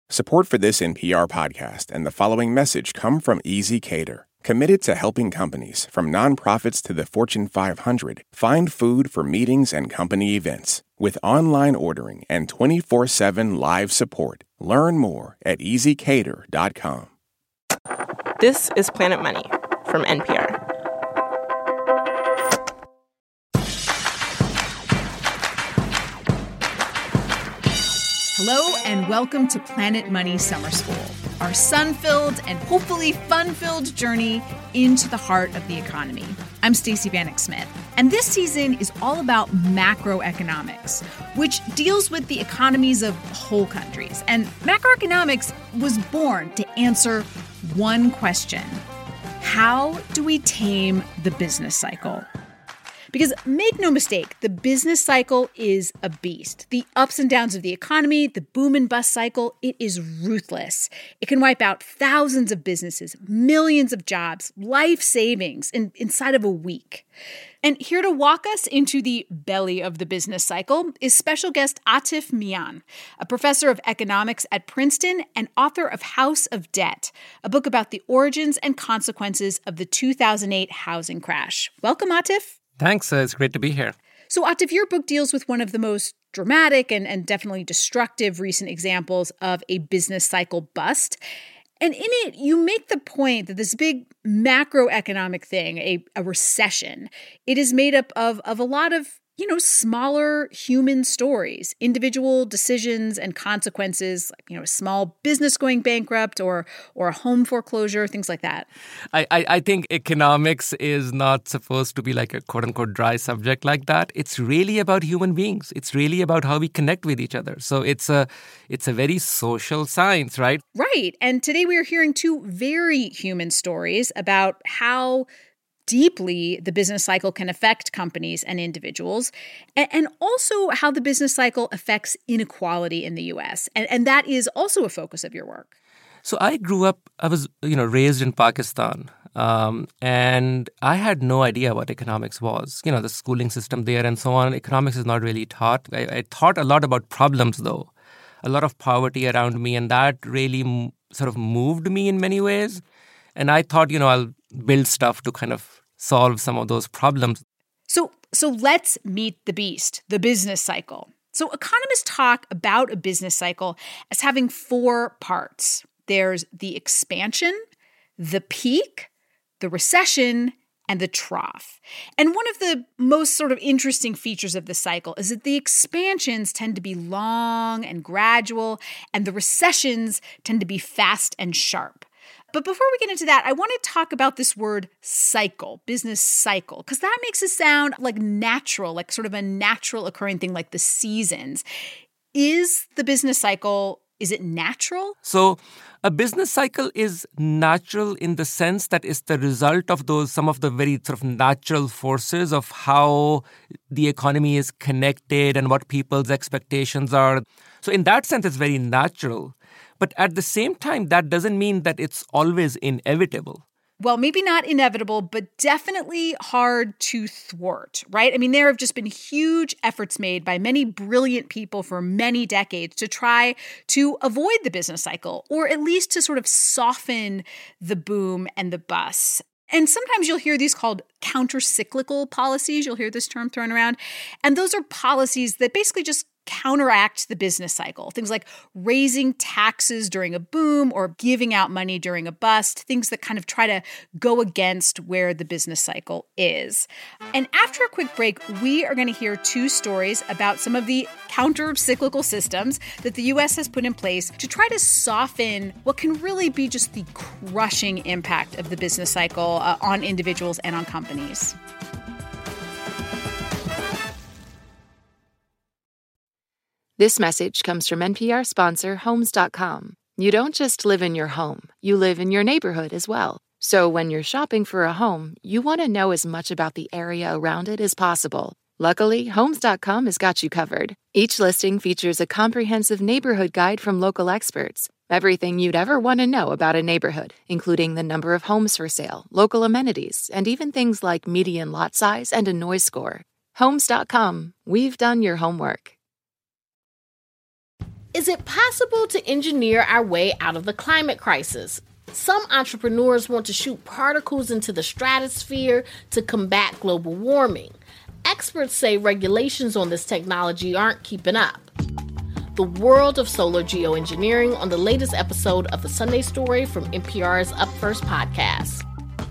Support for this NPR podcast and the following message come from Easy Cater, committed to helping companies, from nonprofits to the Fortune 500, find food for meetings and company events. With online ordering and 24/7 live support, learn more at easycater.com. This is Planet Money from NPR. Hello and welcome to Planet Money Summer School, our sun-filled and hopefully fun-filled journey into the heart of the economy. I'm Stacey Vanek Smith, and this season is all about macroeconomics, which deals with the economies of whole countries. And macroeconomics was born to answer one question: how do we tame the business cycle? Because make no mistake, the business cycle is a beast. The ups and downs of the economy, the boom and bust cycle, it is ruthless. It can wipe out thousands of businesses, millions of jobs, life savings inside of a week. And here to walk us into the belly of the business cycle is special guest Atif Mian, a professor of economics at Princeton and author of House of Debt, a book about the origins and consequences of the 2008 housing crash. Welcome, Atif. Thanks. It's great to be here. So, Atif, your book deals with one of the most dramatic and definitely destructive recent examples of a business cycle bust. And in it, you make the point that this big macroeconomic thing, a recession, it is made up of a lot of, smaller human stories, individual decisions and consequences, like, a small business going bankrupt or a home foreclosure, things like that. I think economics is not supposed to be like a quote-unquote dry subject like that. It's really about human beings. It's really about how we connect with each other. So it's a very social science, right? Right. And today we are hearing two very human stories about how deeply the business cycle can affect companies and individuals, and also how the business cycle affects inequality in the U.S. And that is also a focus of your work. So I was raised in Pakistan, and I had no idea what economics was. The schooling system there and so on. Economics is not really taught. I thought a lot about problems, though. A lot of poverty around me, and that really sort of moved me in many ways. And I thought, I'll build stuff to kind of solve some of those problems. So let's meet the beast, the business cycle. So economists talk about a business cycle as having four parts. There's the expansion, the peak, the recession, and the trough. And one of the most sort of interesting features of the cycle is that the expansions tend to be long and gradual, and the recessions tend to be fast and sharp. But before we get into that, I want to talk about this word cycle, business cycle, because that makes it sound like natural, like sort of a natural occurring thing like the seasons. Is the business cycle, is it natural? So a business cycle is natural in the sense that it's the result of some of the very sort of natural forces of how the economy is connected and what people's expectations are. So in that sense, it's very natural. But at the same time, that doesn't mean that it's always inevitable. Well, maybe not inevitable, but definitely hard to thwart, right? I mean, there have just been huge efforts made by many brilliant people for many decades to try to avoid the business cycle, or at least to sort of soften the boom and the bust. And sometimes you'll hear these called counter-cyclical policies. You'll hear this term thrown around. And those are policies that basically just counteract the business cycle. Things like raising taxes during a boom or giving out money during a bust, things that kind of try to go against where the business cycle is. And after a quick break, we are going to hear two stories about some of the counter-cyclical systems that the U.S. has put in place to try to soften what can really be just the crushing impact of the business cycle on individuals and on companies. This message comes from NPR sponsor Homes.com. You don't just live in your home, you live in your neighborhood as well. So when you're shopping for a home, you want to know as much about the area around it as possible. Luckily, Homes.com has got you covered. Each listing features a comprehensive neighborhood guide from local experts. Everything you'd ever want to know about a neighborhood, including the number of homes for sale, local amenities, and even things like median lot size and a noise score. Homes.com. We've done your homework. Is it possible to engineer our way out of the climate crisis? Some entrepreneurs want to shoot particles into the stratosphere to combat global warming. Experts say regulations on this technology aren't keeping up. The world of solar geoengineering on the latest episode of The Sunday Story from NPR's Up First podcast.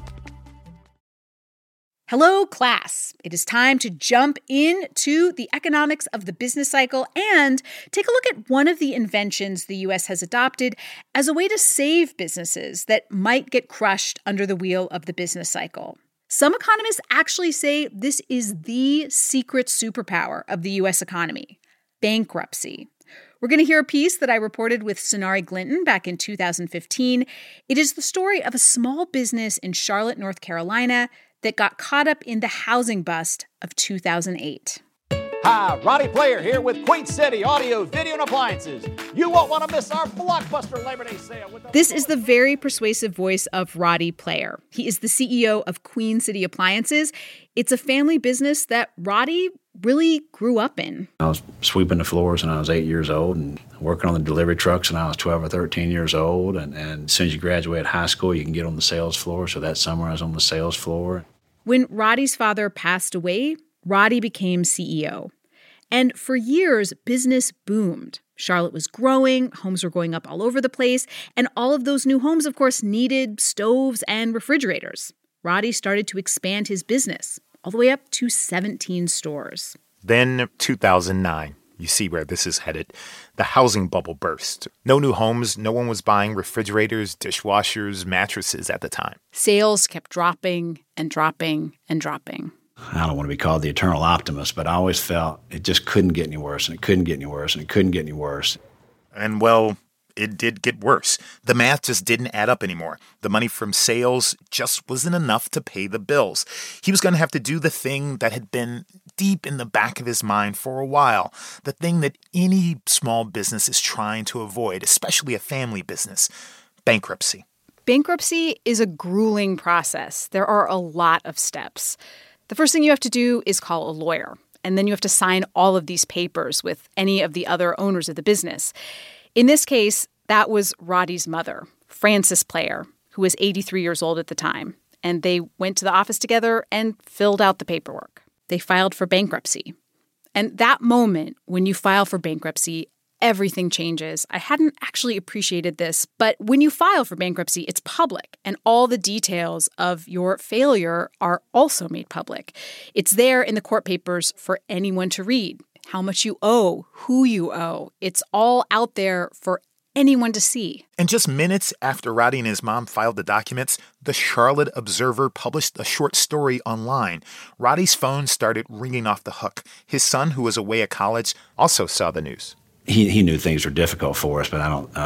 Hello, class. It is time to jump into the economics of the business cycle and take a look at one of the inventions the U.S. has adopted as a way to save businesses that might get crushed under the wheel of the business cycle. Some economists actually say this is the secret superpower of the U.S. economy: bankruptcy. We're going to hear a piece that I reported with Sonari Glinton back in 2015. It is the story of a small business in Charlotte, North Carolina, that got caught up in the housing bust of 2008. Hi, Roddy Player here with Queen City Audio, Video, and Appliances. You won't want to miss our blockbuster Labor Day sale. This is the very persuasive voice of Roddy Player. He is the CEO of Queen City Appliances. It's a family business that Roddy really grew up in. I was sweeping the floors when I was 8 years old and working on the delivery trucks when I was 12 or 13 years old. And as soon as you graduate high school, you can get on the sales floor. So that summer I was on the sales floor. When Roddy's father passed away, Roddy became CEO. And for years, business boomed. Charlotte was growing, homes were going up all over the place, and all of those new homes, of course, needed stoves and refrigerators. Roddy started to expand his business all the way up to 17 stores. Then 2009. You see where this is headed. The housing bubble burst. No new homes. No one was buying refrigerators, dishwashers, mattresses at the time. Sales kept dropping and dropping and dropping. I don't want to be called the eternal optimist, but I always felt it just couldn't get any worse, and it couldn't get any worse, and it couldn't get any worse. And, well, it did get worse. The math just didn't add up anymore. The money from sales just wasn't enough to pay the bills. He was going to have to do the thing that had been deep in the back of his mind for a while, the thing that any small business is trying to avoid, especially a family business: bankruptcy. Bankruptcy is a grueling process. There are a lot of steps. The first thing you have to do is call a lawyer, and then you have to sign all of these papers with any of the other owners of the business. In this case, that was Roddy's mother, Frances Player, who was 83 years old at the time, and they went to the office together and filled out the paperwork. They filed for bankruptcy. And that moment when you file for bankruptcy, everything changes. I hadn't actually appreciated this, but when you file for bankruptcy, it's public, and all the details of your failure are also made public. It's there in the court papers for anyone to read. How much you owe, who you owe. It's all out there for anyone to see. And just minutes after Roddy and his mom filed the documents, the Charlotte Observer published a short story online. Roddy's phone started ringing off the hook. His son, who was away at college, also saw the news. He knew things were difficult for us, but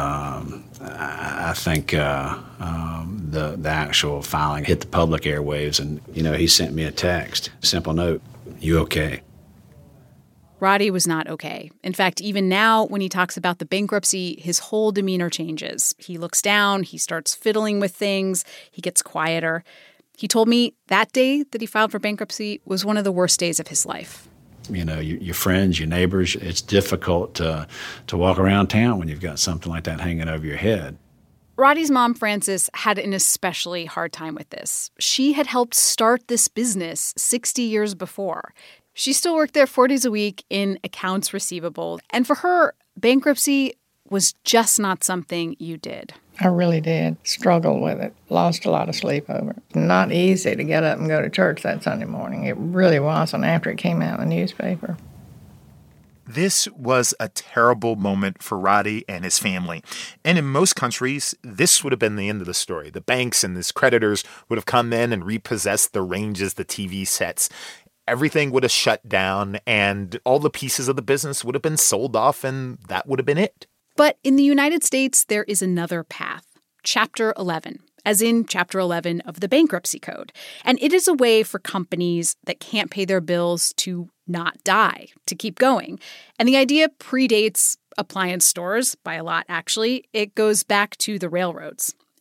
I think the actual filing hit the public airwaves, and he sent me a text, a simple note: "You okay?" Roddy was not okay. In fact, even now, when he talks about the bankruptcy, his whole demeanor changes. He looks down, he starts fiddling with things, he gets quieter. He told me that day that he filed for bankruptcy was one of the worst days of his life. Your friends, your neighbors, it's difficult to walk around town when you've got something like that hanging over your head. Roddy's mom, Frances, had an especially hard time with this. She had helped start this business 60 years before. She still worked there 4 days a week in accounts receivable. And for her, bankruptcy was just not something you did. I really did struggle with it. Lost a lot of sleep over it. Not easy to get up and go to church that Sunday morning. It really wasn't after it came out in the newspaper. This was a terrible moment for Roddy and his family. And in most countries, this would have been the end of the story. The banks and his creditors would have come in and repossessed the ranges, the TV sets. Everything would have shut down, and all the pieces of the business would have been sold off, and that would have been it. But in the United States, there is another path, Chapter 11, as in Chapter 11 of the Bankruptcy Code. And it is a way for companies that can't pay their bills to not die, to keep going. And the idea predates appliance stores by a lot, actually. It goes back to the railroads.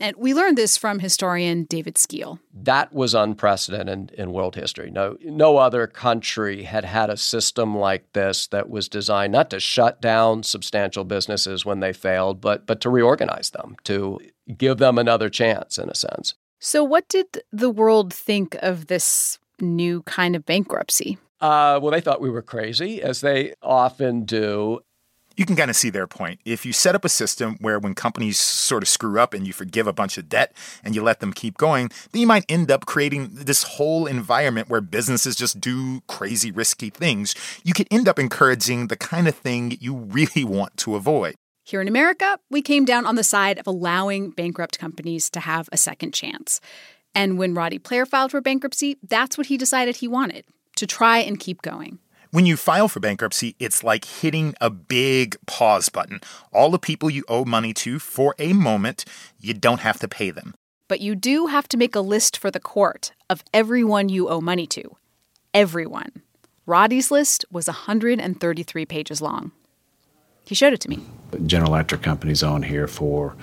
And we learned this from historian David Skeel. That was unprecedented in world history. No other country had had a system like this that was designed not to shut down substantial businesses when they failed, but to reorganize them, to give them another chance, in a sense. So what did the world think of this new kind of bankruptcy? Well, they thought we were crazy, as they often do. You can kind of see their point. If you set up a system where when companies sort of screw up and you forgive a bunch of debt and you let them keep going, then you might end up creating this whole environment where businesses just do crazy, risky things. You could end up encouraging the kind of thing you really want to avoid. Here in America, we came down on the side of allowing bankrupt companies to have a second chance. And when Roddy Player filed for bankruptcy, that's what he decided he wanted, to try and keep going. When you file for bankruptcy, it's like hitting a big pause button. All the people you owe money to for a moment, you don't have to pay them. But you do have to make a list for the court of everyone you owe money to. Everyone. Roddy's list was 133 pages long. He showed it to me. General Electric Company's on here for,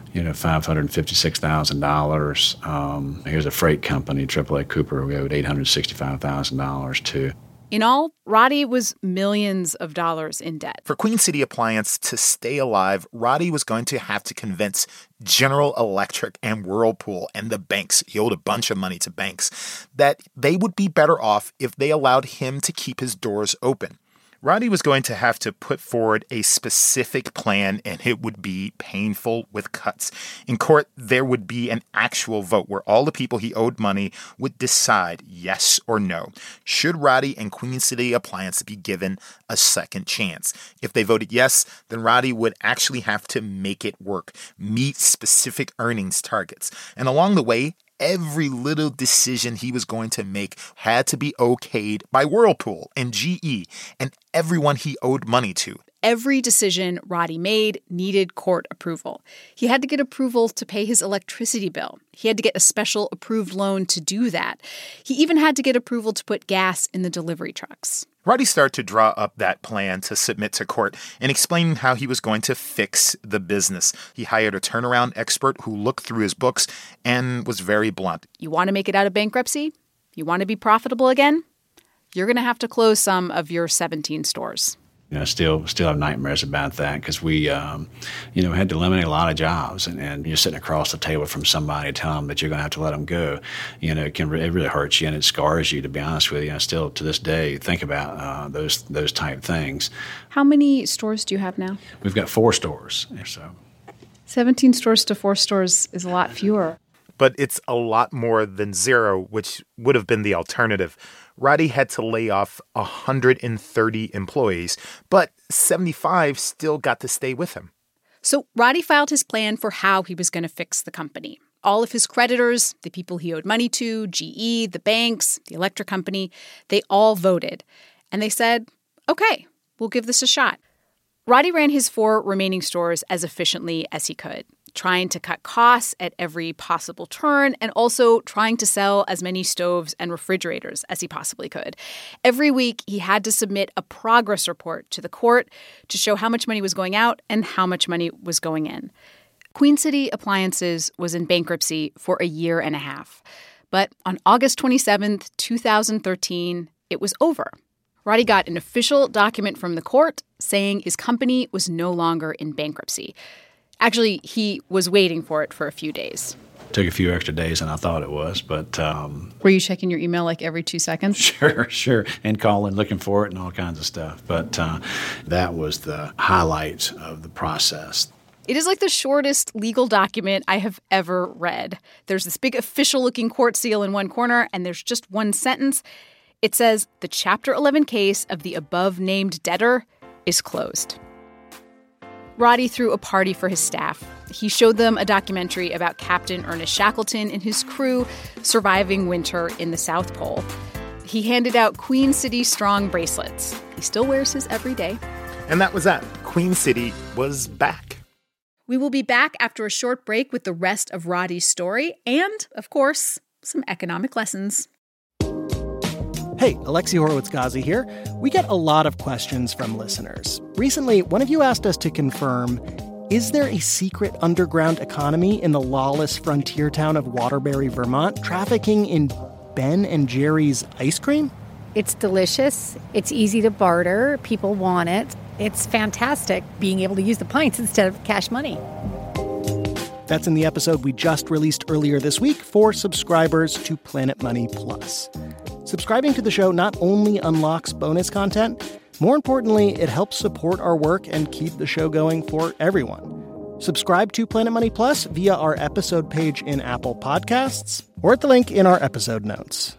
$556,000. Here's a freight company, AAA Cooper, we owed $865,000 to. In all, Roddy was millions of dollars in debt. For Queen City Appliance to stay alive, Roddy was going to have to convince General Electric and Whirlpool and the banks, he owed a bunch of money to banks, that they would be better off if they allowed him to keep his doors open. Roddy was going to have to put forward a specific plan, and it would be painful with cuts. In court, there would be an actual vote where all the people he owed money would decide yes or no. Should Roddy and Queen City Appliance be given a second chance? If they voted yes, then Roddy would actually have to make it work, meet specific earnings targets. And along the way, every little decision he was going to make had to be okayed by Whirlpool and GE and everyone he owed money to. Every decision Roddy made needed court approval. He had to get approval to pay his electricity bill. He had to get a special approved loan to do that. He even had to get approval to put gas in the delivery trucks. Roddy started to draw up that plan to submit to court and explain how he was going to fix the business. He hired a turnaround expert who looked through his books and was very blunt. You want to make it out of bankruptcy? You want to be profitable again? You're going to have to close some of your 17 stores. Still have nightmares about that because we, had to eliminate a lot of jobs. And you're sitting across the table from somebody telling them that you're going to have to let them go. It really hurts you and it scars you, to be honest with you. I still, to this day, think about those type things. How many stores do you have now? We've got 4 stores. So 17 stores to 4 stores is a lot fewer. But it's a lot more than 0, which would have been the alternative. Roddy had to lay off 130 employees, but 75 still got to stay with him. So Roddy filed his plan for how he was going to fix the company. All of his creditors, the people he owed money to, GE, the banks, the electric company, they all voted. And they said, okay, we'll give this a shot. Roddy ran his 4 remaining stores as efficiently as he could, trying to cut costs at every possible turn and also trying to sell as many stoves and refrigerators as he possibly could. Every week, he had to submit a progress report to the court to show how much money was going out and how much money was going in. Queen City Appliances was in bankruptcy for a year and a half. But on August 27th, 2013, it was over. Roddy got an official document from the court saying his company was no longer in bankruptcy. Actually, he was waiting for it for a few days. Took a few extra days than I thought it was, but... Were you checking your email like every 2 seconds? Sure. And calling, looking for it and all kinds of stuff. But that was the highlight of the process. It is like the shortest legal document I have ever read. There's this big official-looking court seal in one corner, and there's just one sentence. It says, the Chapter 11 case of the above-named debtor is closed. Roddy threw a party for his staff. He showed them a documentary about Captain Ernest Shackleton and his crew surviving winter in the South Pole. He handed out Queen City Strong bracelets. He still wears his every day. And that was that. Queen City was back. We will be back after a short break with the rest of Roddy's story and, of course, some economic lessons. Hey, Alexi Horowitz-Ghazi here. We get a lot of questions from listeners. Recently, one of you asked us to confirm, Is there a secret underground economy in the lawless frontier town of Waterbury, Vermont, trafficking in Ben and Jerry's ice cream? It's delicious. It's easy to barter. People want it. It's fantastic being able to use the pints instead of cash money. That's in the episode we just released earlier this week for subscribers to Planet Money Plus. Subscribing to the show not only unlocks bonus content, more importantly, it helps support our work and keep the show going for everyone. Subscribe to Planet Money Plus via our episode page in Apple Podcasts or at the link in our episode notes.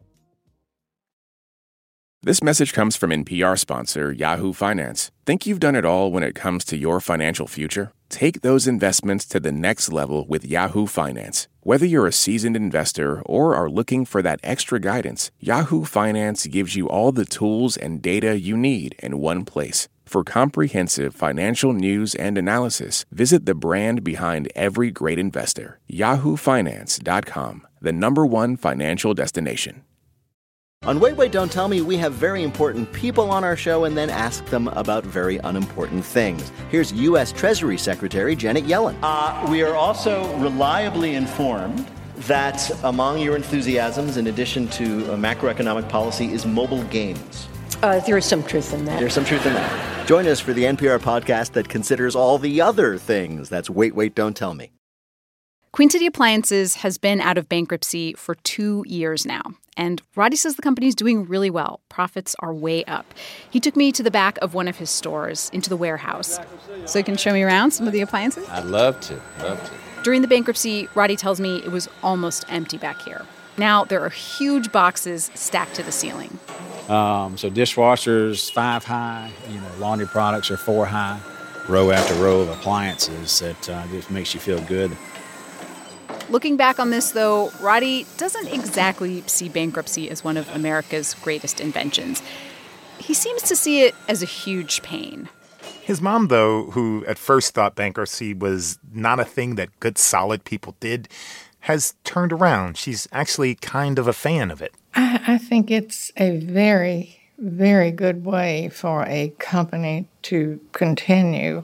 This message comes from NPR sponsor Yahoo Finance. Think you've done it all when it comes to your financial future? Take those investments to the next level with Yahoo Finance. Whether you're a seasoned investor or are looking for that extra guidance, Yahoo Finance gives you all the tools and data you need in one place. For comprehensive financial news and analysis, visit the brand behind every great investor, yahoofinance.com, the #1 financial destination. On Wait, Wait, Don't Tell Me, we have very important people on our show and then ask them about very unimportant things. Here's U.S. Treasury Secretary Janet Yellen. We are also reliably informed that among your enthusiasms, in addition to macroeconomic policy, is mobile games. There is some truth in that. There's some truth in that. Join us for the NPR podcast that considers all the other things. That's Wait, Wait, Don't Tell Me. Queen City Appliances has been out of bankruptcy for 2 years now. And Roddy says the company's doing really well. Profits are way up. He took me to the back of one of his stores, into the warehouse. So you can show me around some of the appliances? I'd love to. During the bankruptcy, Roddy tells me it was almost empty back here. Now there are huge boxes stacked to the ceiling. So dishwashers 5 high, laundry products are 4 high. Row after row of appliances that just makes you feel good. Looking back on this, though, Roddy doesn't exactly see bankruptcy as one of America's greatest inventions. He seems to see it as a huge pain. His mom, though, who at first thought bankruptcy was not a thing that good, solid people did, has turned around. She's actually kind of a fan of it. I think it's a very, very good way for a company to continue.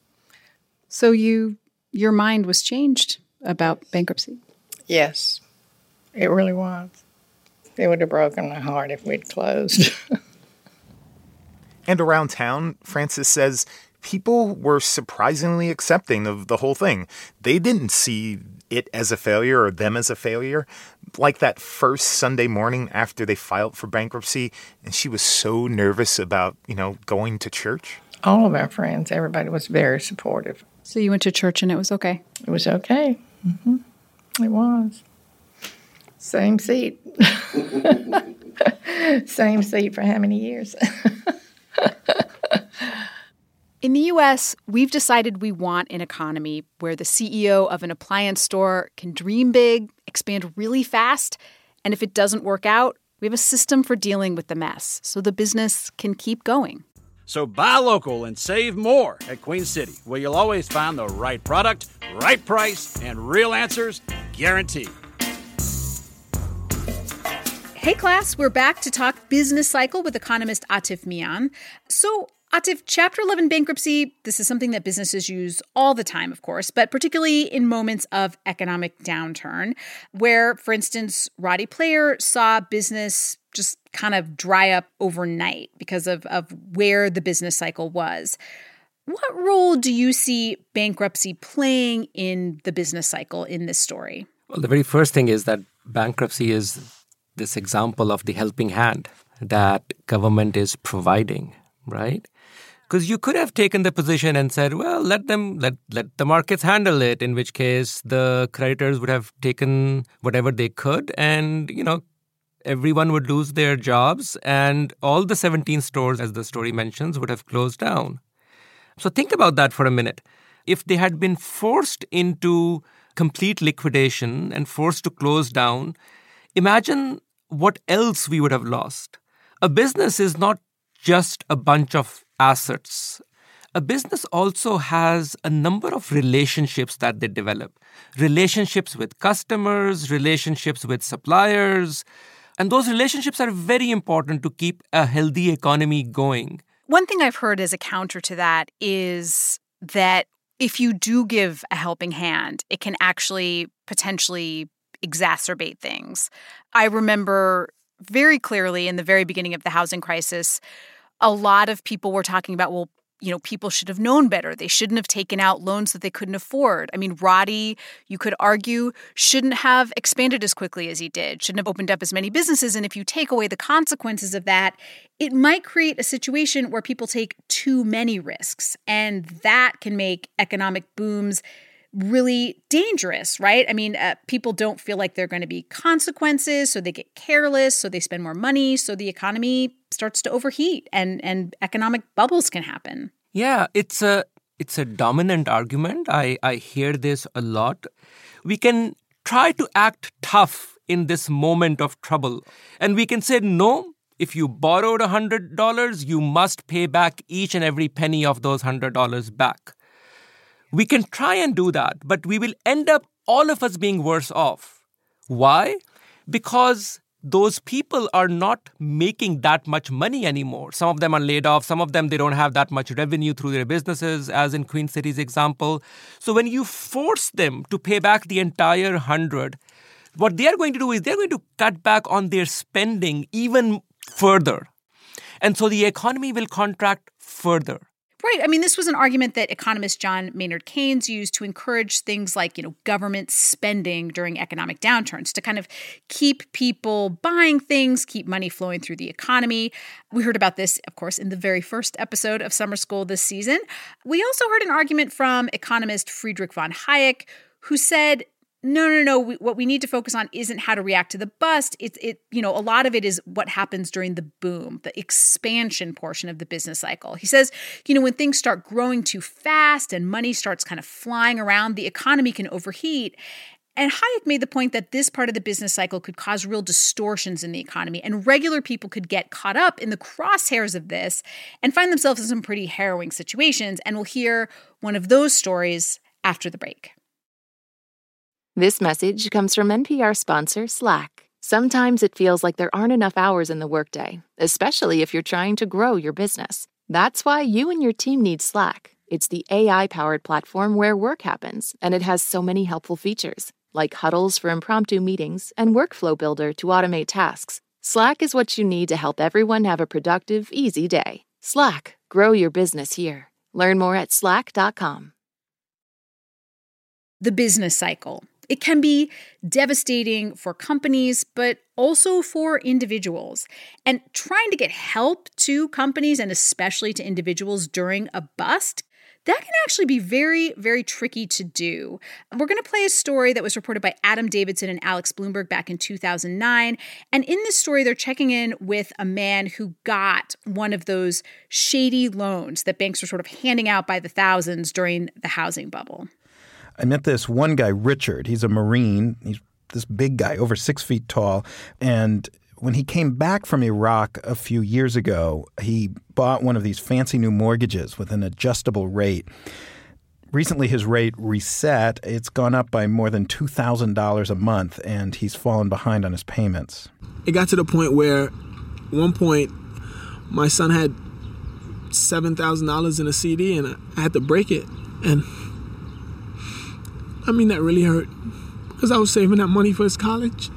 So your mind was changed about bankruptcy? Yes, it really was. It would have broken my heart if we'd closed. And around town, Frances says, people were surprisingly accepting of the whole thing. They didn't see it as a failure or them as a failure. Like that first Sunday morning after they filed for bankruptcy, and she was so nervous about, going to church. All of our friends, everybody was very supportive. So you went to church and it was okay? It was okay. Mm-hmm. It was. Same seat. Same seat for how many years? In the U.S., we've decided we want an economy where the CEO of an appliance store can dream big, expand really fast, and if it doesn't work out, we have a system for dealing with the mess so the business can keep going. So buy local and save more at Queen City, where you'll always find the right product, right price, and real answers guaranteed. Hey, class, we're back to talk business cycle with economist Atif Mian. So, Atif, Chapter 11 bankruptcy, this is something that businesses use all the time, of course, but particularly in moments of economic downturn, where, for instance, Roddy Player saw business just kind of dry up overnight because of where the business cycle was. What role do you see bankruptcy playing in the business cycle in this story? Well, the very first thing is that bankruptcy is this example of the helping hand that government is providing, right? Because you could have taken the position and said, well, let the markets handle it, in which case the creditors would have taken whatever they could and, everyone would lose their jobs and all the 17 stores, as the story mentions, would have closed down. So think about that for a minute. If they had been forced into complete liquidation and forced to close down, imagine what else we would have lost. A business is not just a bunch of assets. A business also has a number of relationships that they develop. Relationships with customers, relationships with suppliers. And those relationships are very important to keep a healthy economy going. One thing I've heard as a counter to that is that if you do give a helping hand, it can actually potentially exacerbate things. I remember very clearly in the very beginning of the housing crisis, a lot of people were talking about, well, people should have known better. They shouldn't have taken out loans that they couldn't afford. I mean, Roddy, you could argue, shouldn't have expanded as quickly as he did, shouldn't have opened up as many businesses. And if you take away the consequences of that, it might create a situation where people take too many risks. And that can make economic booms really dangerous, right? I mean, people don't feel like there are going to be consequences, so they get careless, so they spend more money, so the economy starts to overheat and economic bubbles can happen. Yeah, it's a dominant argument. I hear this a lot. We can try to act tough in this moment of trouble. And we can say, no, if you borrowed $100, you must pay back each and every penny of those $100 back. We can try and do that, but we will end up, all of us, being worse off. Why? Because those people are not making that much money anymore. Some of them are laid off. Some of them, they don't have that much revenue through their businesses, as in Queen City's example. So when you force them to pay back the entire 100, what they are going to do is they're going to cut back on their spending even further. And so the economy will contract further. Right. I mean, this was an argument that economist John Maynard Keynes used to encourage things like, government spending during economic downturns to kind of keep people buying things, keep money flowing through the economy. We heard about this, of course, in the very first episode of Summer School this season. We also heard an argument from economist Friedrich von Hayek, who said, no. What we need to focus on isn't how to react to the bust. A lot of it is what happens during the boom, the expansion portion of the business cycle. He says, when things start growing too fast and money starts kind of flying around, the economy can overheat. And Hayek made the point that this part of the business cycle could cause real distortions in the economy, and regular people could get caught up in the crosshairs of this and find themselves in some pretty harrowing situations. And we'll hear one of those stories after the break. This message comes from NPR sponsor Slack. Sometimes it feels like there aren't enough hours in the workday, especially if you're trying to grow your business. That's why you and your team need Slack. It's the AI-powered platform where work happens, and it has so many helpful features, like huddles for impromptu meetings and Workflow Builder to automate tasks. Slack is what you need to help everyone have a productive, easy day. Slack, grow your business here. Learn more at slack.com. The business cycle. It can be devastating for companies, but also for individuals. And trying to get help to companies and especially to individuals during a bust, that can actually be very, very tricky to do. We're going to play a story that was reported by Adam Davidson and Alex Bloomberg back in 2009. And in this story, they're checking in with a man who got one of those shady loans that banks were sort of handing out by the thousands during the housing bubble. I met this one guy, Richard. He's a Marine. He's this big guy, over 6 feet tall. And when he came back from Iraq a few years ago, he bought one of these fancy new mortgages with an adjustable rate. Recently, his rate reset. It's gone up by more than $2,000 a month, and he's fallen behind on his payments. It got to the point where, at one point, my son had $7,000 in a CD, and I had to break it. And I mean, that really hurt because I was saving that money for his college.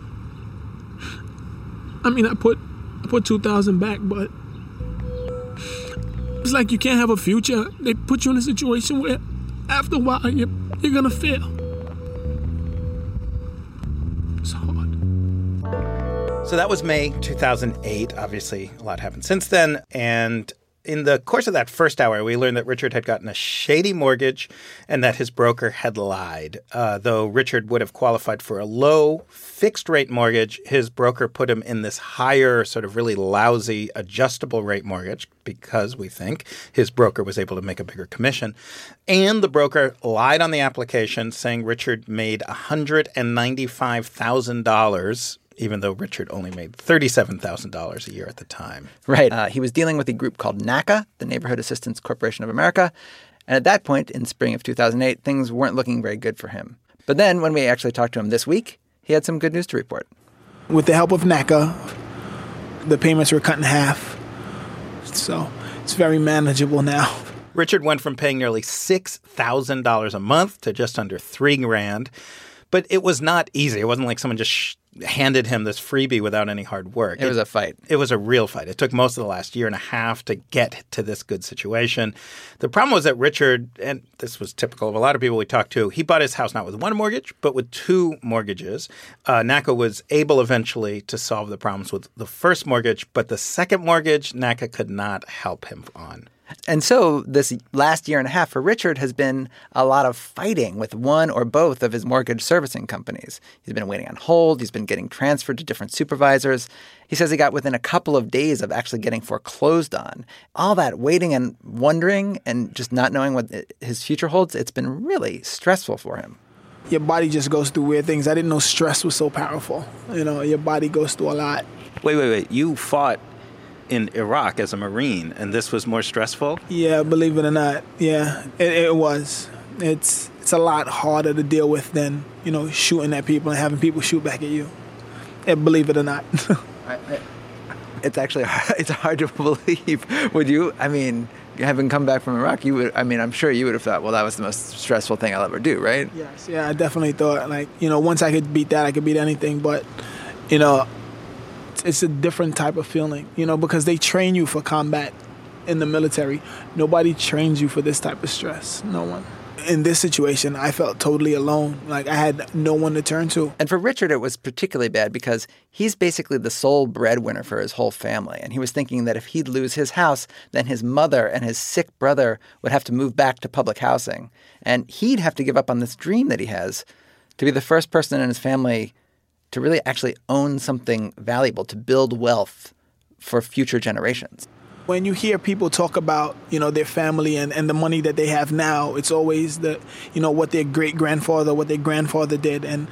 I mean, I put $2,000 back, but it's like you can't have a future. They put you in a situation where after a while you're gonna fail. It's hard. So that was May 2008. Obviously, a lot happened since then. And in the course of that first hour, we learned that Richard had gotten a shady mortgage and that his broker had lied. Though Richard would have qualified for a low fixed-rate mortgage, his broker put him in this higher, sort of really lousy adjustable-rate mortgage because, we think, his broker was able to make a bigger commission. And the broker lied on the application, saying Richard made $195,000 even though Richard only made $37,000 a year at the time. Right. He was dealing with a group called NACA, the Neighborhood Assistance Corporation of America. And at that point, in spring of 2008, things weren't looking very good for him. But then when we actually talked to him this week, he had some good news to report. With the help of NACA, the payments were cut in half. So it's very manageable now. Richard went from paying nearly $6,000 a month to just under $3,000. But it was not easy. It wasn't like someone just handed him this freebie without any hard work. It was a fight. It was a real fight. It took most of the last year and a half to get to this good situation. The problem was that Richard, and this was typical of a lot of people we talked to, he bought his house not with one mortgage, but with two mortgages. NACA was able eventually to solve the problems with the first mortgage, but the second mortgage, NACA could not help him on. And so this last year and a half for Richard has been a lot of fighting with one or both of his mortgage servicing companies. He's been waiting on hold. He's been getting transferred to different supervisors. He says he got within a couple of days of actually getting foreclosed on. All that waiting and wondering and just not knowing what his future holds, it's been really stressful for him. Your body just goes through weird things. I didn't know stress was so powerful. Your body goes through a lot. Wait. You fought in Iraq as a Marine, and this was more stressful? Yeah, believe it or not. Yeah, it was. It's a lot harder to deal with than, shooting at people and having people shoot back at you. Believe it or not. It's actually it's hard to believe. Would you? I mean, having come back from Iraq, you would. I mean, I'm sure you would have thought, well, that was the most stressful thing I'll ever do, right? Yes. Yeah, I definitely thought, once I could beat that, I could beat anything. But, it's a different type of feeling, because they train you for combat in the military. Nobody trains you for this type of stress. No one. In this situation, I felt totally alone. I had no one to turn to. And for Richard, it was particularly bad because he's basically the sole breadwinner for his whole family. And he was thinking that if he'd lose his house, then his mother and his sick brother would have to move back to public housing. And he'd have to give up on this dream that he has to be the first person in his family to really actually own something valuable, to build wealth for future generations. When you hear people talk about, their family and the money that they have now, it's always what their great-grandfather, what their grandfather did. And,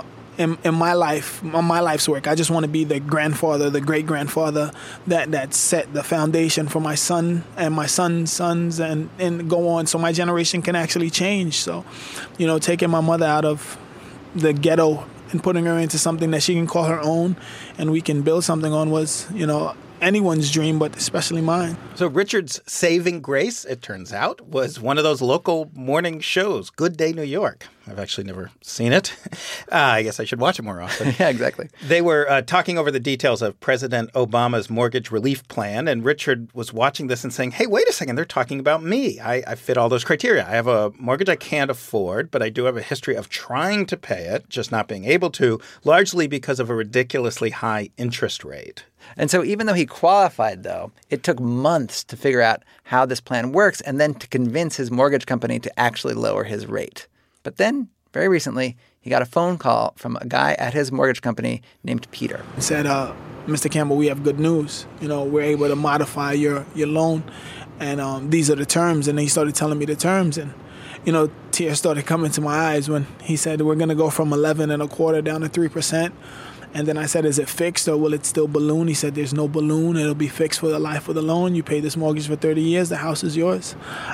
in my life's work, I just want to be the grandfather, the great-grandfather that set the foundation for my son and my son's sons and go on so my generation can actually change. So, taking my mother out of the ghetto and putting her into something that she can call her own and we can build something on was, anyone's dream, but especially mine. So Richard's saving grace, it turns out, was one of those local morning shows, Good Day New York. I've actually never seen it. I guess I should watch it more often. Yeah, exactly. They were talking over the details of President Obama's mortgage relief plan, and Richard was watching this and saying, hey, wait a second, they're talking about me. I fit all those criteria. I have a mortgage I can't afford, but I do have a history of trying to pay it, just not being able to, largely because of a ridiculously high interest rate. And so even though he qualified, though, it took months to figure out how this plan works and then to convince his mortgage company to actually lower his rate. But then, very recently, he got a phone call from a guy at his mortgage company named Peter. He said, Mr. Campbell, we have good news. We're able to modify your loan, and these are the terms. And then he started telling me the terms, and tears started coming to my eyes when he said, we're going to go from 11.25% down to 3%. And then I said, is it fixed or will it still balloon? He said, there's no balloon. It'll be fixed for the life of the loan. You pay this mortgage for 30 years. The house is yours.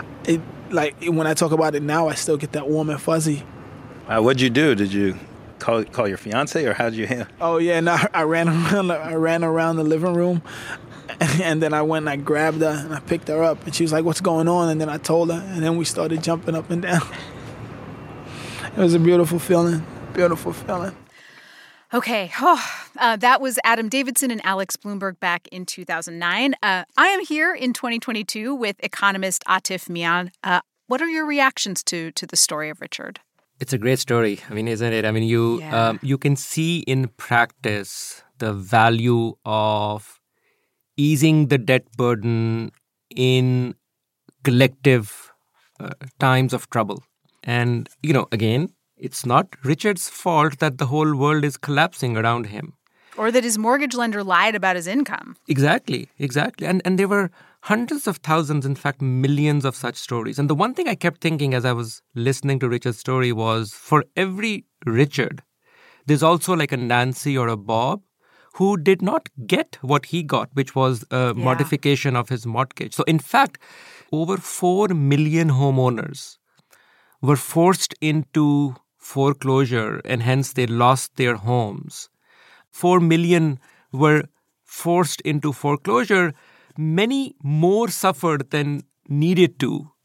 When I talk about it now, I still get that warm and fuzzy. What'd you do? Did you call your fiance, or how did you handle? Oh, yeah. No, I ran around the living room. And then I went and I grabbed her and I picked her up. And she was like, what's going on? And then I told her. And then we started jumping up and down. It was a beautiful feeling. Beautiful feeling. Okay, that was Adam Davidson and Alex Bloomberg back in 2009. I am here in 2022 with economist Atif Mian. What are your reactions to the story of Richard? It's a great story. I mean, isn't it? I mean, you can see in practice the value of easing the debt burden in collective times of trouble. And, again, it's not Richard's fault that the whole world is collapsing around him. Or that his mortgage lender lied about his income. Exactly. And there were hundreds of thousands, in fact, millions of such stories. And the one thing I kept thinking as I was listening to Richard's story was, for every Richard, there's also like a Nancy or a Bob who did not get what he got, which was a modification of his mortgage. So, in fact, over 4 million homeowners were forced into foreclosure, and hence they lost their homes. 4 million were forced into foreclosure. Many more suffered than needed to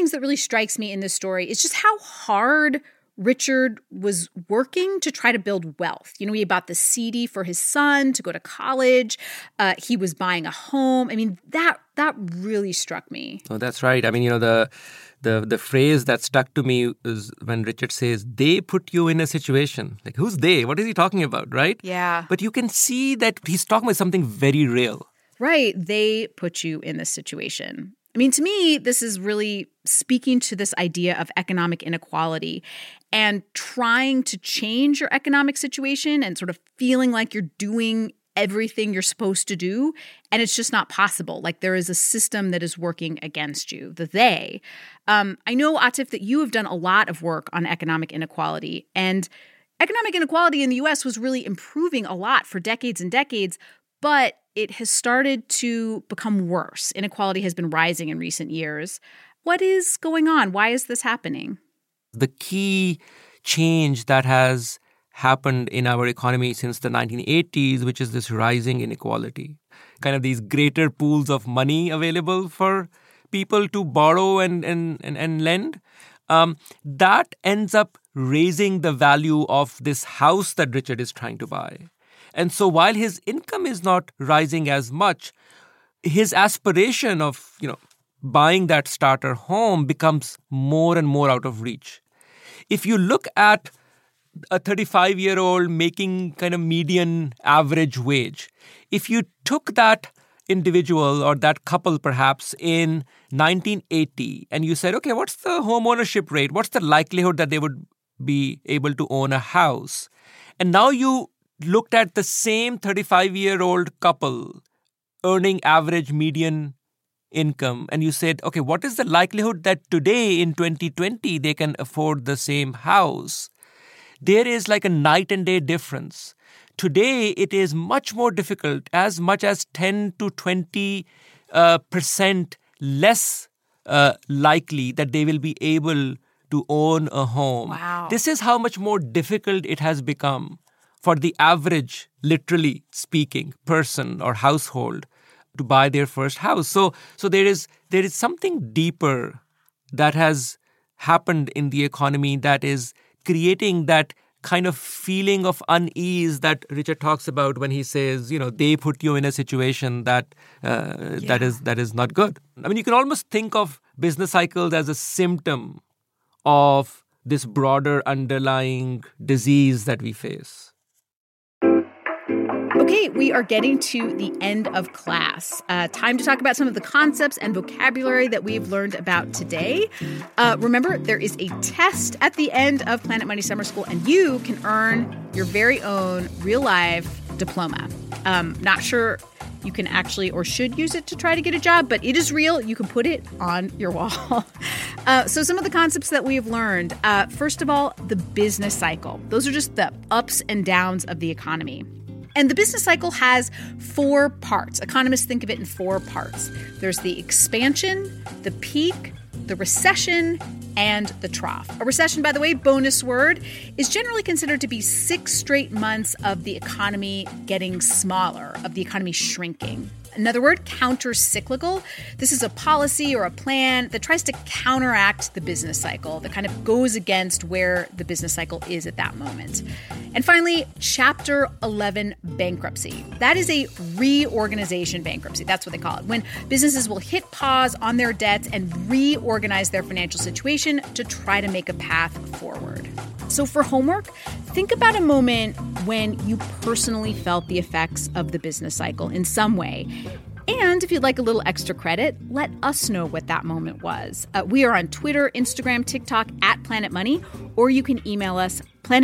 things that really strikes me in this story is just how hard Richard was working to try to build wealth. You know, he bought the CD for his son to go to college. He was buying a home. I mean, that really struck me. Oh, that's right. I mean, you know, the phrase that stuck to me is when Richard says, they put you in a situation. Like, who's they? What is he talking about, right? Yeah. But you can see that he's talking about something very real. Right. They put you in this situation. I mean, to me, this is really speaking to this idea of economic inequality and trying to change your economic situation and sort of feeling like you're doing everything you're supposed to do, and it's just not possible. Like there is a system that is working against you, the they. I know, Atif, that you have done a lot of work on economic inequality, and economic inequality in the U.S. was really improving a lot for decades and decades, but it has started to become worse. Inequality has been rising in recent years. What is going on? Why is this happening? The key change that has happened in our economy since the 1980s, which is this rising inequality, kind of these greater pools of money available for people to borrow and lend, that ends up raising the value of this house that Richard is trying to buy. And so while his income is not rising as much, his aspiration of, buying that starter home becomes more and more out of reach. If you look at a 35-year-old making kind of median average wage, if you took that individual or that couple perhaps in 1980 and you said, okay, what's the home ownership rate? What's the likelihood that they would be able to own a house? And now you looked at the same 35-year-old couple earning average median income and you said, okay, what is the likelihood that today in 2020 they can afford the same house? There is like a night and day difference. Today, it is much more difficult, as much as 10 to 20% less likely that they will be able to own a home. Wow. This is how much more difficult it has become for the average, literally speaking, person or household to buy their first house. So there is something deeper that has happened in the economy that is creating that kind of feeling of unease that Richard talks about when he says, they put you in a situation that is not good. I mean, you can almost think of business cycles as a symptom of this broader underlying disease that we face. Okay, we are getting to the end of class. Time to talk about some of the concepts and vocabulary that we've learned about today. Remember, there is a test at the end of Planet Money Summer School, and you can earn your very own real-life diploma. Not sure you can actually or should use it to try to get a job, but it is real. You can put it on your wall. So some of the concepts that we have learned. First of all, the business cycle. Those are just the ups and downs of the economy. And the business cycle has 4 parts. Economists think of it in 4 parts. There's the expansion, the peak, the recession, and the trough. A recession, by the way, bonus word, is generally considered to be 6 straight months of the economy getting smaller, of the economy shrinking. Another word, counter-cyclical. This is a policy or a plan that tries to counteract the business cycle, that kind of goes against where the business cycle is at that moment. And finally, Chapter 11 bankruptcy. That is a reorganization bankruptcy. That's what they call it. When businesses will hit pause on their debts and reorganize their financial situation to try to make a path forward. So for homework, think about a moment when you personally felt the effects of the business cycle in some way. And if you'd like a little extra credit, let us know what that moment was. We are on Twitter, Instagram, TikTok @PlanetMoney, or you can email us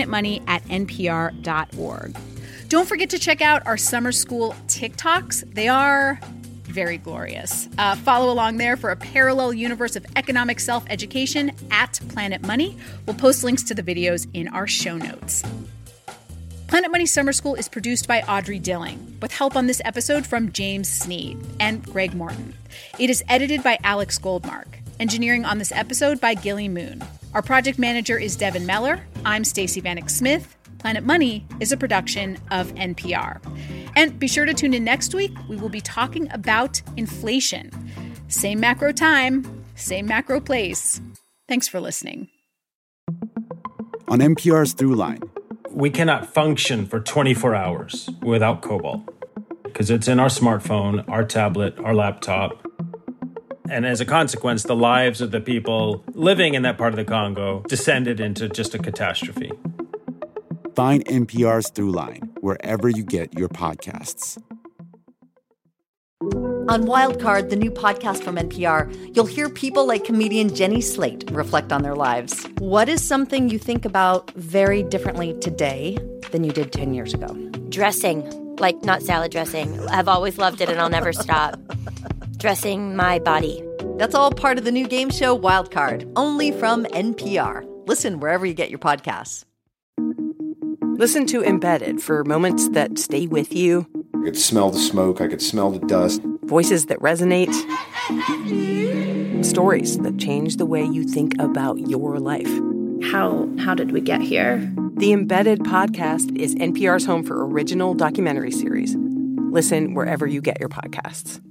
planetmoney@npr.org. Don't forget to check out our summer school TikToks. They are very glorious. Follow along there for a parallel universe of economic self-education @PlanetMoney. We'll post links to the videos in our show notes. Planet Money Summer School is produced by Audrey Dilling, with help on this episode from James Sneed and Greg Morton. It is edited by Alex Goldmark. Engineering on this episode by Gilly Moon. Our project manager is Devin Meller. I'm Stacey Vanek Smith. Planet Money is a production of NPR. And be sure to tune in next week. We will be talking about inflation. Same macro time, same macro place. Thanks for listening. On NPR's Throughline. We cannot function for 24 hours without cobalt because it's in our smartphone, our tablet, our laptop. And as a consequence, the lives of the people living in that part of the Congo descended into just a catastrophe. Find NPR's Throughline wherever you get your podcasts. On Wildcard, the new podcast from NPR, you'll hear people like comedian Jenny Slate reflect on their lives. What is something you think about very differently today than you did 10 years ago? Dressing, like not salad dressing. I've always loved it and I'll never stop. Dressing my body. That's all part of the new game show Wildcard, only from NPR. Listen wherever you get your podcasts. Listen to Embedded for moments that stay with you. I could smell the smoke. I could smell the dust. Voices that resonate. Stories that change the way you think about your life. How did we get here? The Embedded podcast is NPR's home for original documentary series. Listen wherever you get your podcasts.